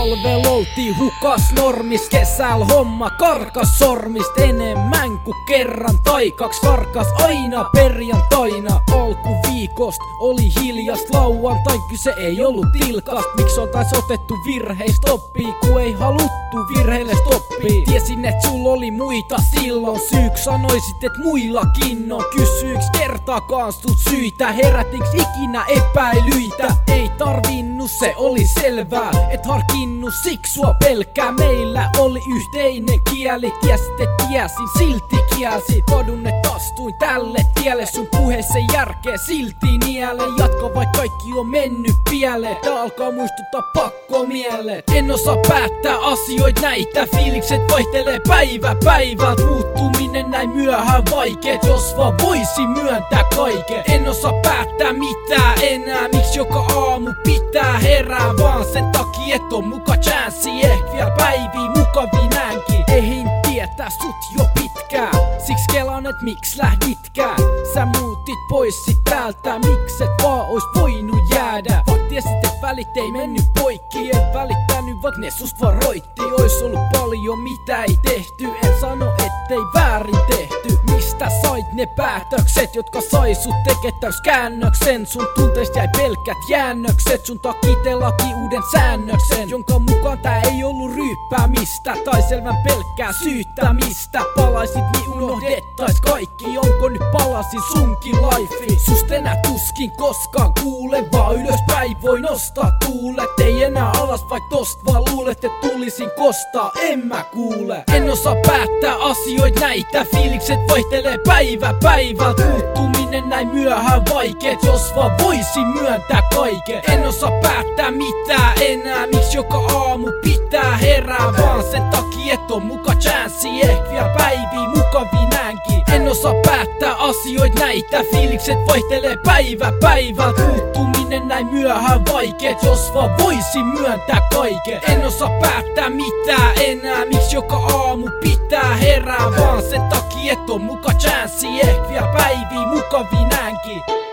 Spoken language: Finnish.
Talvel oltiin hukas normis, kesäl homma karkas sormist. Enemmän kuin kerran tai kaks karkas aina perjantaina. Alkuviikost oli hiljast, lauantain kyse ei ollut tilkast. Miksi oltais otettu virheistä oppii, kun ei haluttu virheille stoppii. Tiesin et sul oli muita silloin, syyks sanoisit et muillakin on. Kysyyks kertaakaan sut syitä, herätiks ikinä epäilyitä? Ei tarvinnut, se oli selvää, et harkinnut siksua pelkkää. Meillä oli yhteinen kieli, tiesit et tiesin, silti kielsi. Todun et astuin tälle tielle, sun puheessa järkeä silti niele. Jatka vaikka kaikki on mennyt pieleen, tää alkaa muistuttaa pakkomielet. En osaa päättää asioit näitä, fiilikset vaihtelee päivä päivältä. Muuttuminen näin myöhään vaikeet, jos vaan voisi myöntää kaiken. En osaa päättää mitään enää, miksi joka aamu pitää herää. Vaan sen takia et on muka chanssi, ehkä vielä päiviä mukavia näinkin. Eihin tietää sut jo pitkään, siks kelan et miks lähditkään. Sä muutit pois sit täältä, miks et vaan ois voinut jäädä. Vaat tiesit et välit ei mennyt poikki, et välittänyt vaik ne sust varoitti. Ois ollut paljon mitä ei tehty, en sano ettei väärin tehty. Mistä sait ne päätökset, jotka sai sut tekettäys käännöksen? Sun tunteista jäi pelkät jäännökset, sun takia laki uuden säännöksen, jonka mukaan tää ei ollut ryyppäämistä tai selvän pelkkää syyttämistä. Palaisit niin unohdettais kaikki, onko nyt palasin sunkin lifei? Sust enää tuskin koskaan kuule, vaan ylöspäin voi nostaa tuulet. Ei enää alas vaik tost vaan luulet et tulisin kostaa, en mä kuule. En osaa päättää asioit näitä, fiilikset vaihtelee päivä päivältä. Muuttuminen näin myöhään vaikeet, jos vaan voisi myöntää kaiken. En osaa päättää mitään enää, miksi joka aamu pitää herää. Vaan sen takia et on muka chanssi, ehkä vielä päiviä mukavia näinkin. En osaa päättää asioit näitä, fiilikset vaihtelee päivä päivältä. Muuttuminen näin myöhään vaikeet, jos vaan voisi myöntää kaiken. En osaa päättää mitään enää, miksi joka aamu pitää herää. Vaan sen takia et on muka chanssi, ehkä vielä päiviä mukavia näinkin.